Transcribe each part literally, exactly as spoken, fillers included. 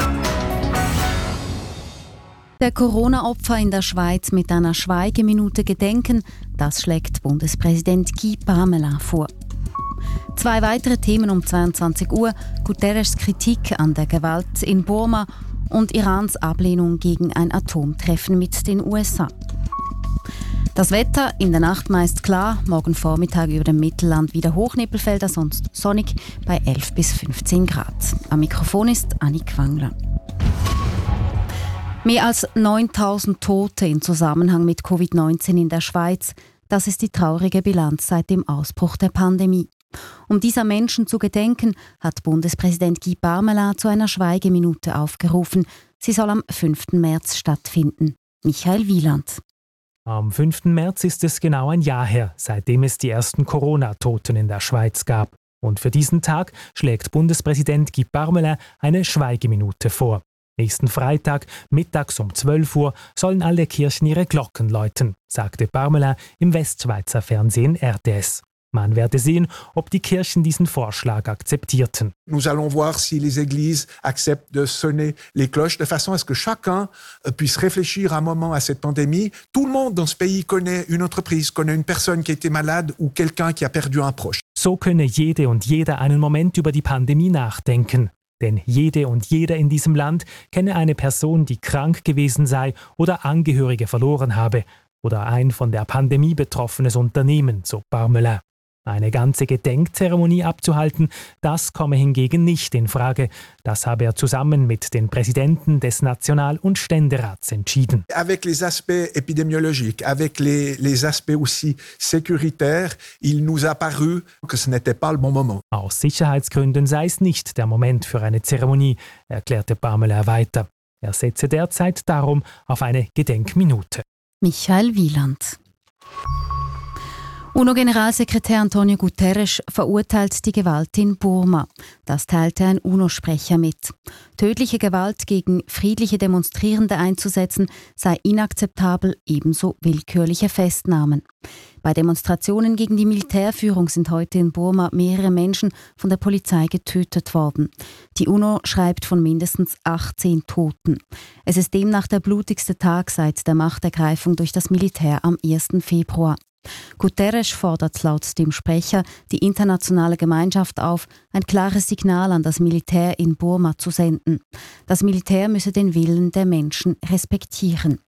Der Corona-Opfer in der Schweiz mit einer Schweigeminute gedenken, das schlägt Bundespräsident Guy Parmelin vor. Zwei weitere Themen um zweiundzwanzig Uhr: Guterres Kritik an der Gewalt in Burma und Irans Ablehnung gegen ein Atomtreffen mit den U S A. Das Wetter in der Nacht meist klar, morgen Vormittag über dem Mittelland wieder Hochnebelfelder, sonst sonnig bei elf bis fünfzehn Grad. Am Mikrofon ist Annik Wangler. Mehr als neuntausend Tote in Zusammenhang mit Covid neunzehn in der Schweiz. Das ist die traurige Bilanz seit dem Ausbruch der Pandemie. Um dieser Menschen zu gedenken, hat Bundespräsident Guy Parmelin zu einer Schweigeminute aufgerufen. Sie soll am fünften März stattfinden. Michael Wieland. Am fünften März ist es genau ein Jahr her, seitdem es die ersten Corona-Toten in der Schweiz gab. Und für diesen Tag schlägt Bundespräsident Guy Parmelin eine Schweigeminute vor. Nächsten Freitag, mittags um zwölf Uhr, sollen alle Kirchen ihre Glocken läuten, sagte Parmelin im Westschweizer Fernsehen R T S. Man werde sehen, ob die Kirchen diesen Vorschlag akzeptierten. Nous allons voir si les églises acceptent de sonner les cloches de façon à ce que chacun puisse réfléchir un moment à cette pandémie. Tout le monde dans ce pays connaît une entreprise, connaît une personne qui a été malade ou quelqu'un qui a perdu un proche. So könne jede und jeder einen Moment über die Pandemie nachdenken. Denn jede und jeder in diesem Land kenne eine Person, die krank gewesen sei oder Angehörige verloren habe oder ein von der Pandemie betroffenes Unternehmen, so Parmelin. Eine ganze Gedenkzeremonie abzuhalten, das komme hingegen nicht in Frage. Das habe er zusammen mit den Präsidenten des National- und Ständerats entschieden. Avec les aspects épidémiologiques, avec les, les aspects aussi sécuritaires, il nous a paru que ce n'était pas le bon moment. Aus Sicherheitsgründen sei es nicht der Moment für eine Zeremonie, erklärte Parmelin weiter. Er setze derzeit darum auf eine Gedenkminute. Michael Wieland. UNO-Generalsekretär Antonio Guterres verurteilt die Gewalt in Burma. Das teilte ein UNO-Sprecher mit. Tödliche Gewalt gegen friedliche Demonstrierende einzusetzen sei inakzeptabel, ebenso willkürliche Festnahmen. Bei Demonstrationen gegen die Militärführung sind heute in Burma mehrere Menschen von der Polizei getötet worden. Die UNO schreibt von mindestens achtzehn Toten. Es ist demnach der blutigste Tag seit der Machtergreifung durch das Militär am ersten Februar. Guterres fordert laut dem Sprecher die internationale Gemeinschaft auf, ein klares Signal an das Militär in Burma zu senden. Das Militär müsse den Willen der Menschen respektieren.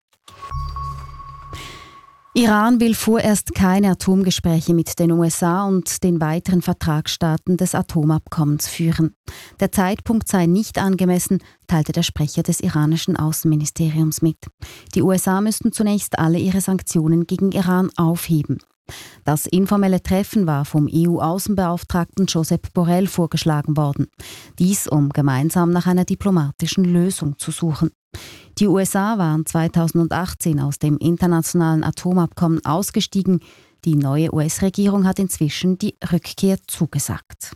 Iran will vorerst keine Atomgespräche mit den U S A und den weiteren Vertragsstaaten des Atomabkommens führen. Der Zeitpunkt sei nicht angemessen, teilte der Sprecher des iranischen Außenministeriums mit. Die U S A müssten zunächst alle ihre Sanktionen gegen Iran aufheben. Das informelle Treffen war vom E U-Außenbeauftragten Josep Borrell vorgeschlagen worden. Dies, um gemeinsam nach einer diplomatischen Lösung zu suchen. Die U S A waren zweitausendachtzehn aus dem internationalen Atomabkommen ausgestiegen. Die neue U S-Regierung hat inzwischen die Rückkehr zugesagt.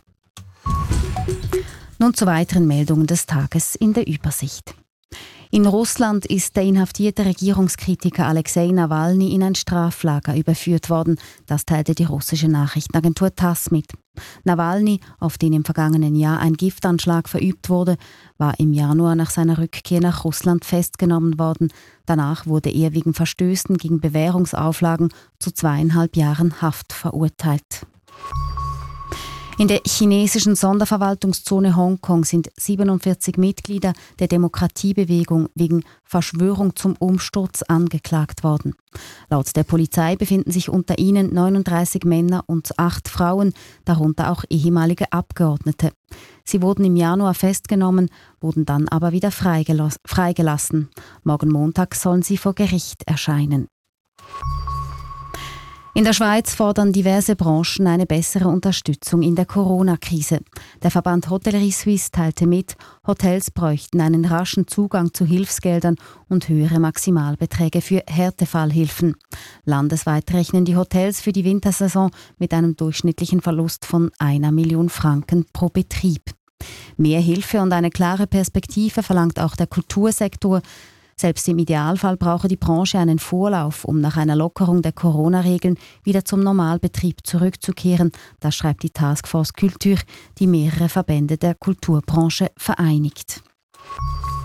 Nun zu weiteren Meldungen des Tages in der Übersicht. In Russland ist der inhaftierte Regierungskritiker Alexei Nawalny in ein Straflager überführt worden. Das teilte die russische Nachrichtenagentur TASS mit. Nawalny, auf den im vergangenen Jahr ein Giftanschlag verübt wurde, war im Januar nach seiner Rückkehr nach Russland festgenommen worden. Danach wurde er wegen Verstößen gegen Bewährungsauflagen zu zweieinhalb Jahren Haft verurteilt. In der chinesischen Sonderverwaltungszone Hongkong sind siebenundvierzig Mitglieder der Demokratiebewegung wegen Verschwörung zum Umsturz angeklagt worden. Laut der Polizei befinden sich unter ihnen neununddreißig Männer und acht Frauen, darunter auch ehemalige Abgeordnete. Sie wurden im Januar festgenommen, wurden dann aber wieder freigelas- freigelassen. Morgen Montag sollen sie vor Gericht erscheinen. In der Schweiz fordern diverse Branchen eine bessere Unterstützung in der Corona-Krise. Der Verband Hotellerie Suisse teilte mit, Hotels bräuchten einen raschen Zugang zu Hilfsgeldern und höhere Maximalbeträge für Härtefallhilfen. Landesweit rechnen die Hotels für die Wintersaison mit einem durchschnittlichen Verlust von einer Million Franken pro Betrieb. Mehr Hilfe und eine klare Perspektive verlangt auch der Kultursektor. Selbst im Idealfall brauche die Branche einen Vorlauf, um nach einer Lockerung der Corona-Regeln wieder zum Normalbetrieb zurückzukehren. Das schreibt die Taskforce Culture, die mehrere Verbände der Kulturbranche vereinigt.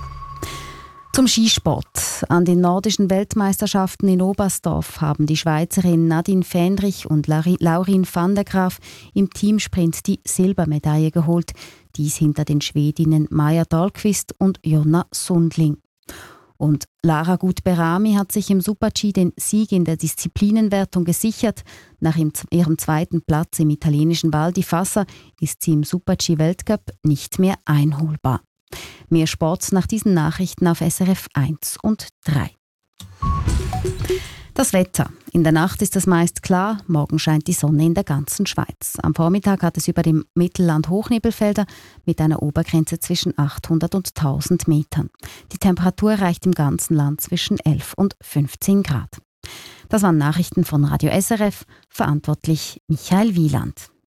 Zum Skisport. An den nordischen Weltmeisterschaften in Oberstdorf haben die Schweizerinnen Nadine Fähnrich und Laurin van der Graaf im Teamsprint die Silbermedaille geholt. Dies hinter den Schwedinnen Maja Dahlqvist und Jonna Sundling. Und Lara Gut-Berami hat sich im Super-G den Sieg in der Disziplinenwertung gesichert. Nach ihrem zweiten Platz im italienischen Val di Fassa ist sie im Super-G-Weltcup nicht mehr einholbar. Mehr Sport nach diesen Nachrichten auf S R F eins und drei. Das Wetter. In der Nacht ist es meist klar, morgen scheint die Sonne in der ganzen Schweiz. Am Vormittag hat es über dem Mittelland Hochnebelfelder mit einer Obergrenze zwischen achthundert und tausend Metern. Die Temperatur reicht im ganzen Land zwischen elf und fünfzehn Grad. Das waren Nachrichten von Radio S R F, verantwortlich Michael Wieland.